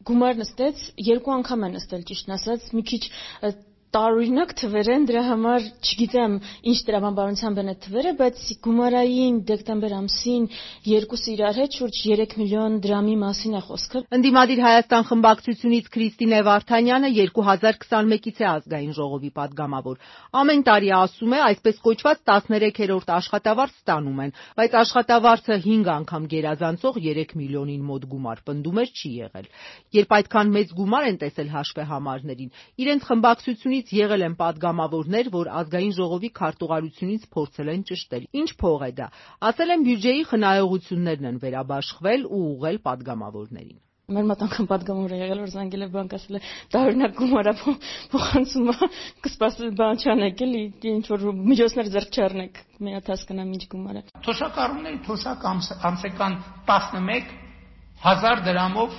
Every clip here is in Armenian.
գումար նստեց, 2 անգամ է նստել, ճիշտն ասած, մի քիչ տարօրինակ թվեր են, դրա համար չգիտեմ ինչ տրամաբանությամբ են այդ թվերը, բայց գումարային դեկտեմբեր ամսին երկուսը իրար հետ շուրջ 3 միլիոն դրամի մասին է խոսքը։ Ընդդիմադիր Հայաստան խմբակցությունից Քրիստինե Վարդանյանը 2021-ից է ազգային ժողովի падգամավոր։ Ամեն տարի ասում է, այսպես կոչված 13-րդ աշխատավարձ ստանում են, բայց աշխատավարձը 5 անգամ գերազանցող 3 միլիոնին մոտ գումար պնդում էր չի եղել։ Երբ այդքան մեծ գումար են տեսել հաշվեհամարներին, իրենց խմբակցությունից եղել են падգամավորներ, որ ազգային ժողովի քարտուղարությունից փորձել են ճշտել։ Ինչ փող է դա։ Ասել են բյուջեի խնայողություններն են վերաբաշխվել ու ուղղել падգամավորներին։ Մեր մոտ անգամ падգամավոր է եղել, որ զանգել է բանկ, ասել է տարօրինակ գումար է փոխանցում, կսպասել բան չանեք, էլի ինչ որ միջոցներ ձեռք չառնեք, մի հատ հասկանամ ինչ գումար է։ Թոշակառուների թոշակ ամսական 11,000 դրամով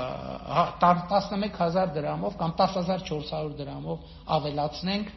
11,000 դրամով կամ 10,400 դրամով ավելացնենք,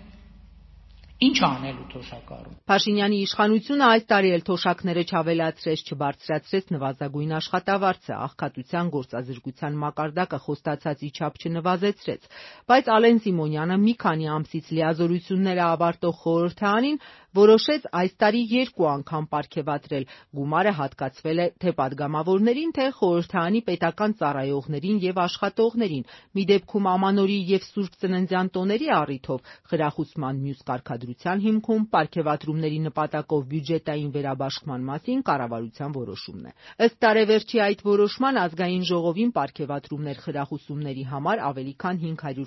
ինչ անելու թոշակառուն։ Փաշինյանի իշխանությունը այս տարի էլ թոշակները չավելացրեց, չբարձրացրեց նվազագույն աշխատավարձը, աղքատության գործազրկության մակարդակը խոստացածի չափ չնվազեցրեց, բայց Ալեն Սիմոնյանը մի քանի ամսից լիազորությունները ավարտող խորհրդարանին որոշեց այս տարի 2 անգամ պարգևատրել։ Գումարը հատկացվել է թե падգամավորներին, թե խորհրդարանի պետական ծառայողներին եւ աշխատողներին։ Մի դեպքում Ամանորի եւ Սուրբ Ծննդյան տոների առիթով խրախուսման մյուս կարգադրության հիմքում պարգևատրումների նպատակով բյուջետային վերաբաշխման մասին կառավարության որոշումն է։ Ըստ տարեվերջի այդ որոշման ազգային ժողովին պարգևատրումներ խրախուսումների համար ավելի քան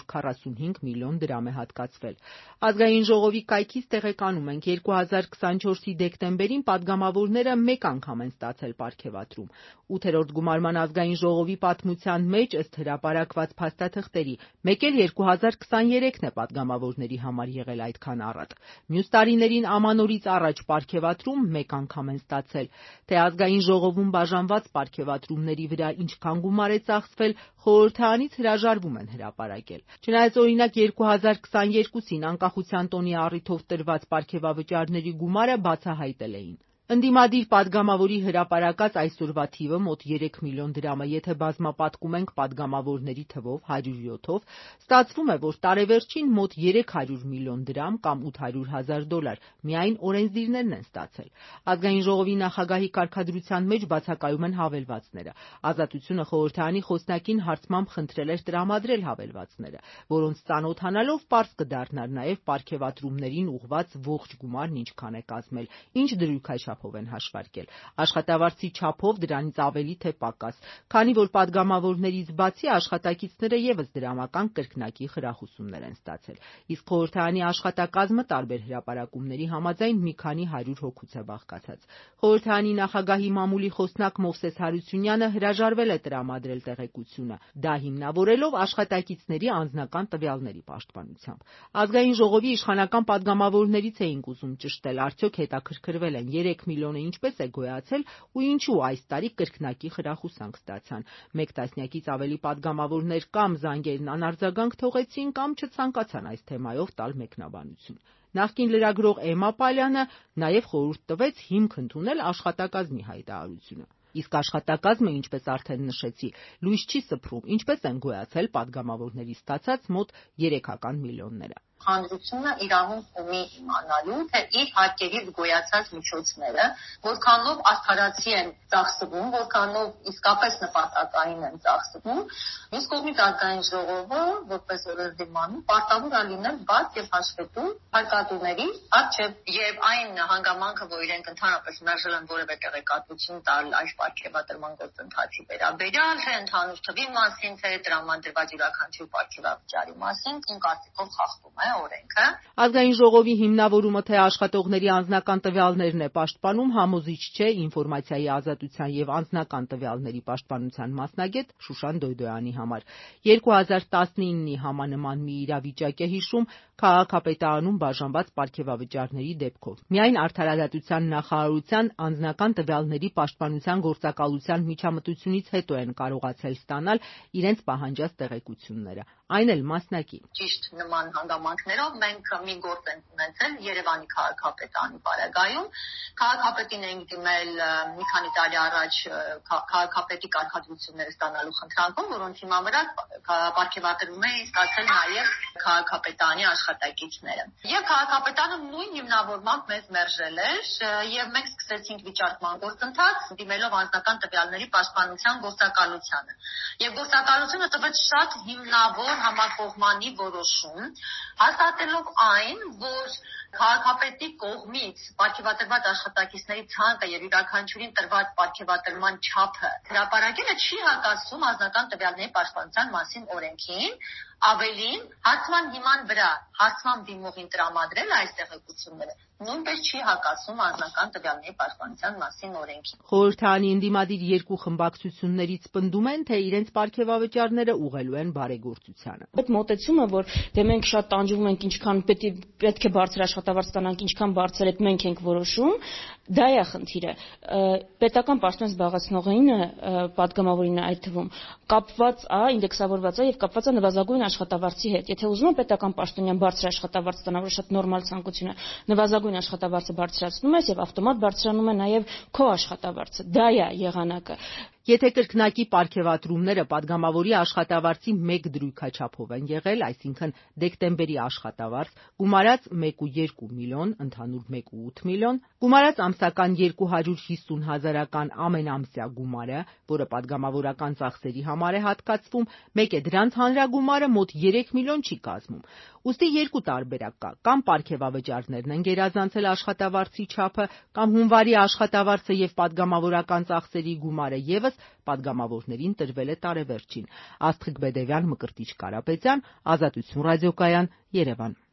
545 միլիոն դրամ է հատկացվել։ Ազգային ժողովի կայքից տեղեկանում ենք 2024-ի դեկտեմբերին падգամավորները 1 անգամ են ստացել պարգևատրում։ 8-րդ գումարման ազգային ժողովի պատմության մեջ ըստ հրապարակված փաստաթղթերի մեկ էլ 2023-ն է падգամավորների համար եղել այդքան առատ։ Մյուս տարիներին Ամանորից առաջ պարգևատրում 1 անգամ են ստացել։ Թե ազգային ժողովում բաժանված պարգևատրումների վրա ինչքան գումար է ծախսվել, խորհրդարանից հրաժարվում են հրապարակել։ Չնայած օրինակ 2022-ին անկախության տոնի առիթով տրված պարգևավճարների գումարը բացահայտել էին։ Ընդդիմադիր падգամավորի հրապարակած այսօրվա թիվը մոտ 3 միլիոն դրամ է, եթե բազմապատկում ենք падգամավորների թվով 107-ով, ստացվում է, որ տարեվերջին մոտ 300 միլիոն դրամ կամ $800,000 միայն օրենսդիրներն են ստացել։ Ազգային ժողովի նախագահի կարգադրության մեջ բացակայում են հավելվածները։ Ազատությունը խորհրդարանի խոսնակին հարցմամբ խնդրել էր տրամադրել հավելվածները, որոնց ծանոթանալով պարզ կդառնար նաև պարգևատրումներին ուղղված ողջ գումարն ինչքան է կազմել, ինչ դրույքայ չափով են հաշվարկել։ Աշխատավարձի չափով դրանից ավելի թե պակաս, քանի որ падգամավորներից բացի աշխատակիցները եւս դրամական կրկնակի խրախուսումներ են ստացել։ Իսկ խորհրդարանի աշխատակազմը տարբեր հրապարակումների համաձայն մի քանի 100 հոգուց է բաղկացած։ Խորհրդարանի նախագահի մամուլի խոսնակ Մովսես Հարությունյանը հրաժարվել է տրամադրել տեղեկությունը, դա հիմնավորելով աշխատակիցների անձնական տվյալների պաշտպանությամբ։ Ազգային ժողովի իշխանական падգամավորներից էինք ուզում ճշտել, արդյոք հետաքրքրվել են 3 միլիոնը ինչպես է գոյացել ու ինչու այս տարի կրկնակի խրախուսանք ստացան։ Մեկ տասնյակից ավելի падգամավորներ կամ զանգերն անարձագանք թողեցին կամ չցանկացան այս թեմայով տալ մեկնաբանություն։ Նախկին լրագրող Էմմա Պալյանը նաև խորհուրդ տվեց հիմք ընդունել աշխատակազմի հայտարարությունը։ Իսկ աշխատակազմը, ինչպես արդեն նշեցի, լույս չի սփռում, ինչպես են գոյացել падգամավորների ստացած մոտ 3 միլիոնները։ Հանրությունը իրավունք ունի իմանալու, թե իր հարկերից գոյացած միջոցները որքանով արդարացի են ծախսվում, որքանով իսկապես նպատակային են ծախսվում։ Մյուս կողմից ազգային ժողովը, որպես օրենսդիրմանում, պարտավոր է լինել բաց եւ հաշվետու հարկատուների առջեւ, եւ այն հանգամանքը, որ իրենք ընդհանրապես մերժել են որևէ տեղեկատվություն տալ այս պարգևատրման գործընթացի վերաբերյալ, թե ընդհանուր թվի մասին, թե տրամադրված յուրաքանչյուր պարգևավճարի մասին, իմ կարծիքով խախտում է օրենքը։ Ազգային ժողովի հիմնավորումը թե աշխատողների անձնական տվյալներն է պաշտպանում, համոզիչ չէ ինֆորմացիայի ազատության եւ անձնական տվյալների պաշտպանության մասնագետ Շուշան Դոյդոյանի համար։ 2019-ի համանման մի իրավիճակ է հիշում քաղաքապետարանում բաժանված պարգևավճարների դեպքով։ Միայն Արդարադատության նախարարության անձնական տվյալների պաշտպանության գործակալության միջամտությունից հետո են կարողացել ստանալ իրենց պահանջած տեղեկությունները, այն էլ մասնակի։ Ճիշտ նման հանգամանք հետևանքներով մենք մի գործ ենք ունեցել Երևանի քաղաքապետարանի պարագայում։ Քաղաքապետին ենք դիմել մի քանի տարի առաջ քաղաքապետի կարգադրությունները ստանալու խնդրանքով, որոնց հիման վրա պարգևատրում էին ստացել նաև քաղաքապետարանի աշխատակիցները։ Եվ քաղաքապետարանը նույն հիմնավորմամբ մեզ մերժել էր եւ մենք սկսեցինք վիճարկման գործընթաց դիմելով անձնական տվյալների պաշտպանության գործակալությանը։ Եվ գործակալությունը տվեց շատ հիմնավոր համակողմանի որոշում, հաստատելով այն, որ քաղաքապետի կողմից պարգևատրված աշխատակիցների ցանկը եւ յուրաքանչյուրին տրված պարգևատրման չափը հրապարակելը չի հակասում անձնական տվյալների պաշտպանության մասին օրենքին, ավելին հարցման հիման վրա հարցման դիմողին տրամադրել այս տեղեկությունները նույնպես չի հակասում անձնական տվյալների պաշտպանության մասին օրենքին։ Խորհրդարանի ընդդիմադիր երկու խմբակցություններից պնդում են, թե իրենց պարգևավճարները ուղղելու են բարեգործությանը։ Այդ մոտեցումը, որ դե մենք շատ տանջվում ենք, ինչքան պետք է բարձր աշխատավարձ ստանանք, ինչքան բարձր այդ մենք ենք որոշում, դա է խնդիրը։ Պետական պաշտոն զբաղեցնողինը, պատգամավորինը այդ թվում, կապված է, ինդեքսավորված է եւ կապված է նվազագույն աշխատավարձի հետ։ Եթե ուզում է պետական պաշտոնյան բարձր աշխատավարձ ստանալ, որը շատ նորմալ ցանկություն է, նվազագույն աշխատավարձը բարձրացնում ես եւ ավտոմատ բարձրանում է նաեւ քո աշխատավարձը։ Դա է եղանակը։ Եթե կրկնակի պարգևատրումները պատգամավորի աշխատավարձի 1 դրույքաչափով են եղել, այսինքն դեկտեմբերի աշխատավարձ, գումարած 1.2 միլիոն, ընդհանուր 1.8 միլիոն, գումարած ամսական 250,000-ական ամենամսյա գումարը, որը պատգամավորական ծախսերի համար է հատկացվում, մեկ է դրանց հանրագումարը մոտ 3 միլիոն չի կազմում։ Ուստի երկու տարբերակ կա, կամ պարգևավճարներն են գերազանցել աշխատավարձի չափը, կամ հունվարի աշխատավարձը եւ պատգամավորական ծախսերի գումարը եւս պատգամավորներին տրվել է տարեվերջին։ Աստղիկ Բեդևյան, Մկրտիչ Կարապետյան, Ազատություն ռադիոկայան, Երևան։